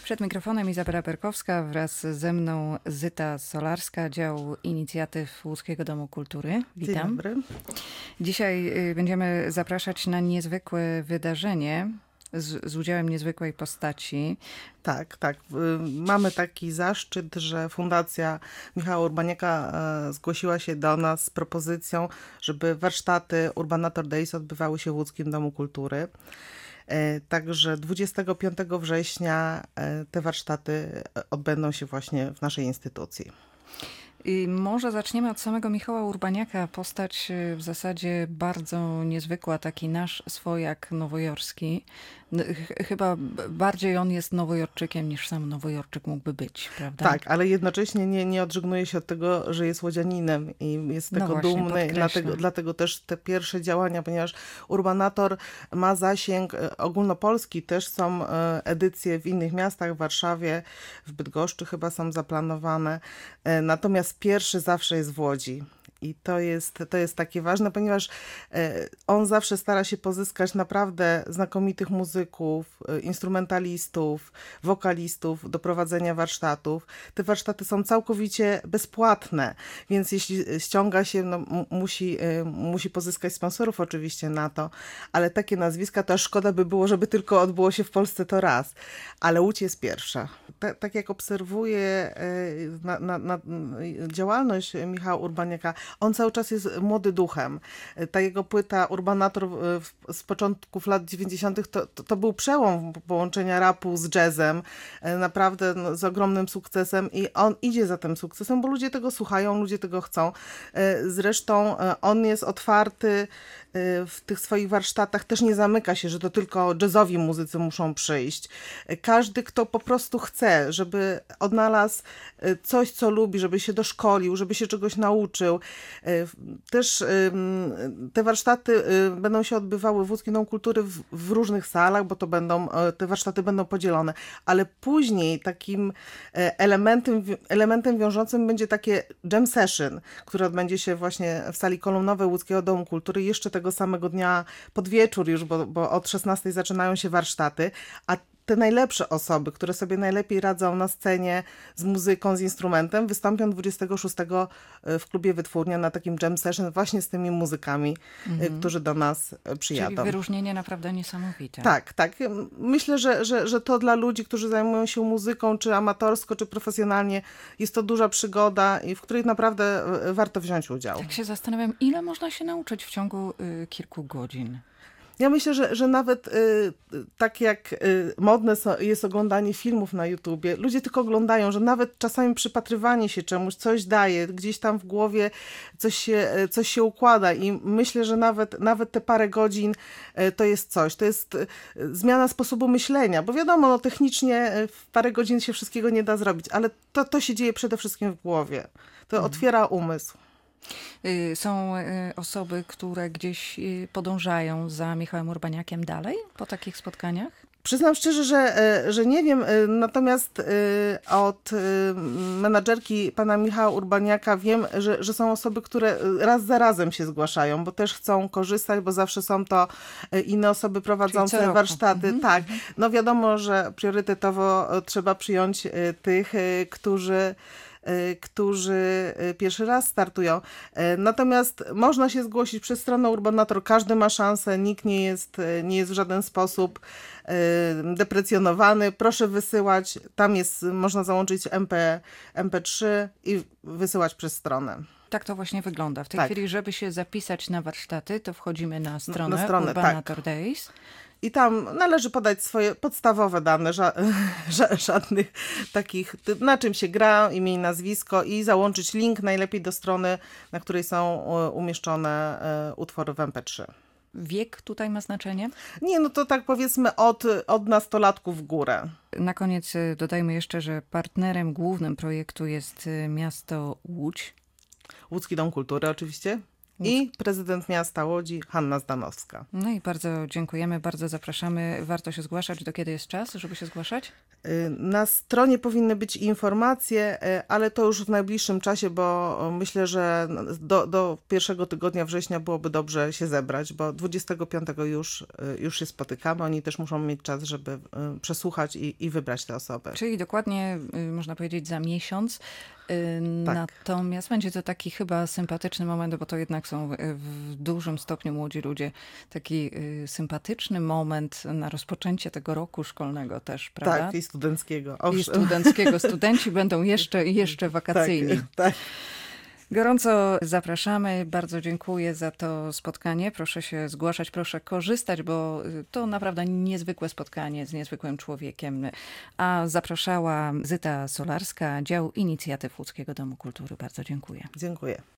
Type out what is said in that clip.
Przed mikrofonem Izabela Perkowska, wraz ze mną Zyta Solarska, dział inicjatyw Łódzkiego Domu Kultury. Witam. Dzień dobry. Dzisiaj będziemy zapraszać na niezwykłe wydarzenie z udziałem niezwykłej postaci. Tak. Mamy taki zaszczyt, że Fundacja Michała Urbaniaka zgłosiła się do nas z propozycją, żeby warsztaty Urbanator Days odbywały się w Łódzkim Domu Kultury. Także 25 września te warsztaty odbędą się właśnie w naszej instytucji. I może zaczniemy od samego Michała Urbaniaka. Postać w zasadzie bardzo niezwykła, taki nasz swojak nowojorski. Chyba bardziej on jest nowojorczykiem niż sam nowojorczyk mógłby być, prawda? Tak, ale jednocześnie nie odżegnuje się od tego, że jest łodzianinem i jest z tego dumny. Dlatego też te pierwsze działania, ponieważ Urbanator ma zasięg ogólnopolski, też są edycje w innych miastach, w Warszawie, w Bydgoszczy chyba są zaplanowane. Natomiast pierwszy zawsze jest w Łodzi. I to jest takie ważne, ponieważ on zawsze stara się pozyskać naprawdę znakomitych muzyków, instrumentalistów, wokalistów do prowadzenia warsztatów. Te warsztaty są całkowicie bezpłatne, więc jeśli ściąga się, musi pozyskać sponsorów oczywiście na to, ale takie nazwiska to aż szkoda by było, żeby tylko odbyło się w Polsce to raz. Ale Łódź jest pierwsza. Tak jak obserwuję na działalność Michała Urbaniaka, on cały czas jest młody duchem. Ta jego płyta Urbanator z początków lat 90. to był przełom połączenia rapu z jazzem. Naprawdę z ogromnym sukcesem i on idzie za tym sukcesem, bo ludzie tego słuchają, ludzie tego chcą. Zresztą on jest otwarty w tych swoich warsztatach, też nie zamyka się, że to tylko jazzowi muzycy muszą przyjść. Każdy, kto po prostu chce, żeby odnalazł coś, co lubi, żeby się doszkolił, żeby się czegoś nauczył. Też te warsztaty będą się odbywały w Łódzkim Domu Kultury w różnych salach, bo te warsztaty będą podzielone, ale później takim elementem wiążącym będzie takie jam session, które odbędzie się właśnie w sali kolumnowej Łódzkiego Domu Kultury jeszcze tego samego dnia pod wieczór już, bo od 16 zaczynają się warsztaty, a te najlepsze osoby, które sobie najlepiej radzą na scenie z muzyką, z instrumentem, wystąpią 26 w klubie Wytwórnia na takim jam session właśnie z tymi muzykami, którzy do nas przyjadą. Czyli wyróżnienie naprawdę niesamowite. Tak. Myślę, że to dla ludzi, którzy zajmują się muzyką, czy amatorsko, czy profesjonalnie, jest to duża przygoda, i w której naprawdę warto wziąć udział. Tak się zastanawiam, ile można się nauczyć w ciągu kilku godzin? Ja myślę, że nawet tak jak modne jest oglądanie filmów na YouTubie, ludzie tylko oglądają, że nawet czasami przypatrywanie się czemuś coś daje, gdzieś tam w głowie coś się układa i myślę, że nawet te parę godzin to jest coś. To jest zmiana sposobu myślenia, bo wiadomo, technicznie w parę godzin się wszystkiego nie da zrobić, ale to się dzieje przede wszystkim w głowie. To otwiera umysł. Są osoby, które gdzieś podążają za Michałem Urbaniakiem dalej po takich spotkaniach? Przyznam szczerze, że nie wiem, natomiast od menadżerki pana Michała Urbaniaka wiem, że są osoby, które raz za razem się zgłaszają, bo też chcą korzystać, bo zawsze są to inne osoby prowadzące warsztaty. Tak, wiadomo, że priorytetowo trzeba przyjąć tych, którzy pierwszy raz startują. Natomiast można się zgłosić przez stronę Urbanator, każdy ma szansę, nikt nie jest w żaden sposób deprecjonowany. Proszę wysyłać, tam można załączyć MP3 i wysyłać przez stronę. Tak to właśnie wygląda. W tej chwili, żeby się zapisać na warsztaty, to wchodzimy na stronę Urbanator Days. I tam należy podać swoje podstawowe dane, żadnych takich, na czym się gra, imię i nazwisko, i załączyć link najlepiej do strony, na której są umieszczone utwory w MP3. Wiek tutaj ma znaczenie? Nie, to tak powiedzmy od nastolatków w górę. Na koniec dodajmy jeszcze, że partnerem głównym projektu jest miasto Łódź. Łódzki Dom Kultury oczywiście. i prezydent miasta Łodzi Hanna Zdanowska. No i bardzo dziękujemy, bardzo zapraszamy. Warto się zgłaszać. Do kiedy jest czas, żeby się zgłaszać? Na stronie powinny być informacje, ale to już w najbliższym czasie, bo myślę, że do pierwszego tygodnia września byłoby dobrze się zebrać, bo 25 już się spotykamy. Oni też muszą mieć czas, żeby przesłuchać i wybrać te osoby. Czyli dokładnie, można powiedzieć, za miesiąc. Tak. Natomiast będzie to taki chyba sympatyczny moment, bo to jednak są w dużym stopniu młodzi ludzie. Taki sympatyczny moment na rozpoczęcie tego roku szkolnego też, prawda? Tak, i studenckiego. I studenckiego. Studenci będą jeszcze wakacyjni. Tak. Gorąco zapraszamy. Bardzo dziękuję za to spotkanie. Proszę się zgłaszać, proszę korzystać, bo to naprawdę niezwykłe spotkanie z niezwykłym człowiekiem. A zapraszała Zyta Solarska, dział inicjatyw Łódzkiego Domu Kultury. Bardzo dziękuję. Dziękuję.